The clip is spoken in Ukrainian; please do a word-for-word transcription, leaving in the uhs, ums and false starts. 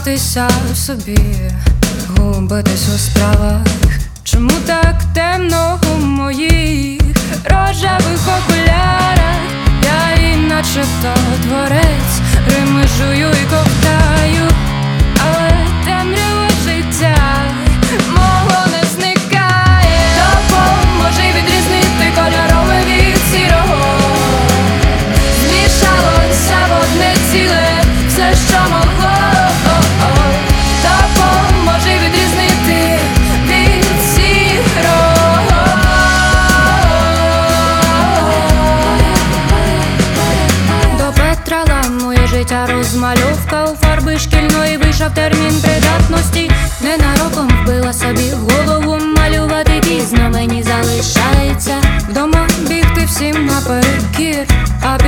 закохатися в собі, губитись у справах. Чому так темно у моїх рожевих окулярах? Я і начебто творець, рими жую і ковтаю, але темрява життя мого не зникає. Допоможи відрізнити кольорове від сірого, змішалося в одне ціле все, що могло. Допоможи відрізнити від сірого. До Петра ламує життя розмальовка, у фарби шкільної вийшов термін придатності. Ненароком вбила собі в голову, малювати пізно мені залишається. Вдома бігти всім наперекір, а